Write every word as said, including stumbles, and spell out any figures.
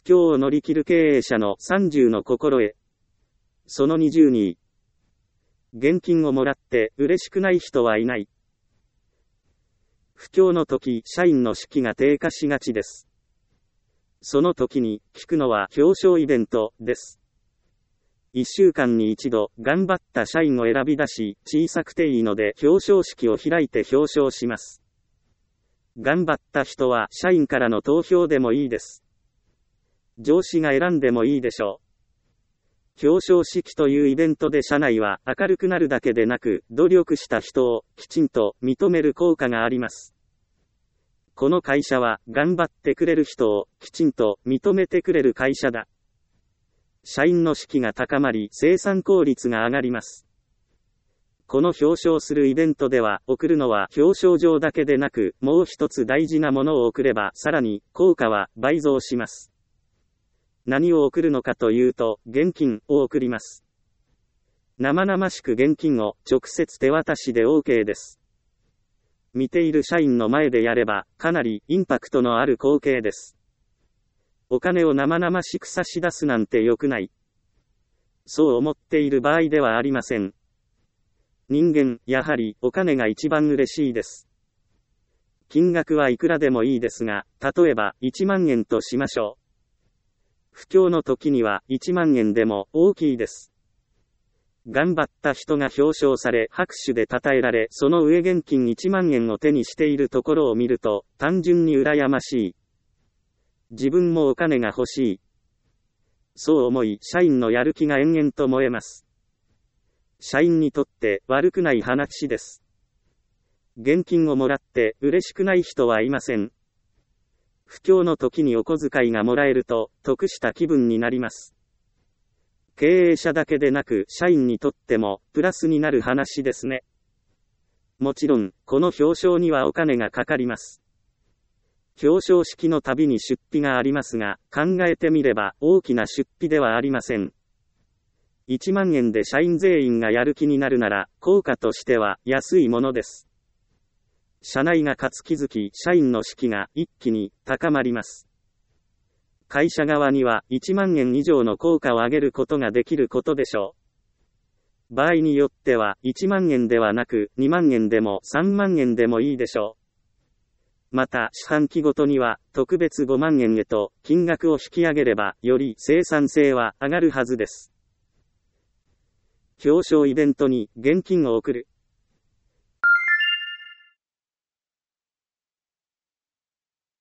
況を乗り切る経営者のさんじゅうの心得。そのにじゅうに。現金をもらって嬉しくない人はいない。不況の時、社員の士気が低下しがちです。その時に聞くのは表彰イベントです。いっしゅうかんに一度、頑張った社員を選び出し、小さくていいので表彰式を開いて表彰します。頑張った人は社員からの投票でもいいです。上司が選んでもいいでしょう。表彰式というイベントで社内は明るくなるだけでなく、努力した人をきちんと認める効果があります。この会社は頑張ってくれる人をきちんと認めてくれる会社だ。社員の士気が高まり生産効率が上がります。この表彰するイベントでは送るのは表彰状だけでなくもう一つ大事なものを送ればさらに効果は倍増します。何を送るのかというと現金を送ります。生々しく現金を直接手渡しで OK です。見ている社員の前でやれば、かなりインパクトのある光景です。お金を生々しく差し出すなんて良くない。そう思っている場合ではありません。人間、やはりお金が一番嬉しいです。金額はいくらでもいいですが、例えばいちまんえんとしましょう。不況の時にはいちまんえんでも大きいです。頑張った人が表彰され拍手で称えられその上現金いちまんえんを手にしているところを見ると単純に羨ましい。自分もお金が欲しい。そう思い社員のやる気が延々と燃えます。社員にとって悪くない話です。現金をもらって嬉しくない人はいません。不況の時にお小遣いがもらえると得した気分になります。経営者だけでなく社員にとってもプラスになる話ですね。もちろん、この表彰にはお金がかかります。表彰式のたびに出費がありますが、考えてみれば大きな出費ではありません。いちまんえんで社員全員がやる気になるなら、効果としては安いものです。社内が活気づき、社員の士気が一気に高まります。会社側にはいちまんえん以上の効果を上げることができることでしょう。場合によってはいちまんえんではなくにまんえんでもさんまんえんでもいいでしょう。また四半期ごとには特別ごまんえんへと金額を引き上げればより生産性は上がるはずです。表彰イベントに現金を送る。